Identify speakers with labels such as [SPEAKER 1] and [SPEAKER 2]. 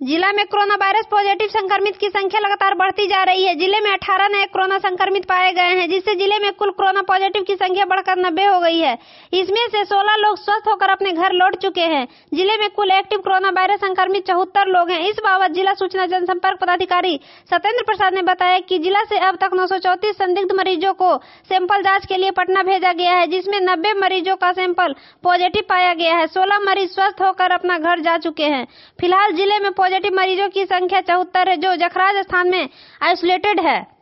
[SPEAKER 1] जिला में corona virus positive संक्रमित की संख्या लगातार बढ़ती जा रही है। जिले में 18 नए कोरोना संक्रमित पाए गए हैं, जिससे जिले में कुल कोरोना पॉजिटिव की संख्या बढ़कर 90 हो गई है। इसमें से 16 लोग स्वस्थ होकर अपने घर लौट चुके हैं। जिले में कुल एक्टिव कोरोना वायरस संक्रमित 74 लोग हैं। इस बाबत जिला सूचना जनसंपर्क पदाधिकारी सत्येंद्र प्रसाद ने बताया कि जिला से अब तक 934 संदिग्ध मरीजों को सैंपल जाँच के लिए पटना भेजा गया है, जिसमें 90 मरीजों का सैंपल पॉजिटिव पाया गया है। 16 मरीज स्वस्थ होकर अपना घर जा चुके हैं। फिलहाल जिले में पॉजिटिव मरीजों की संख्या 74 है, जो जखराज स्थान में आइसोलेटेड है।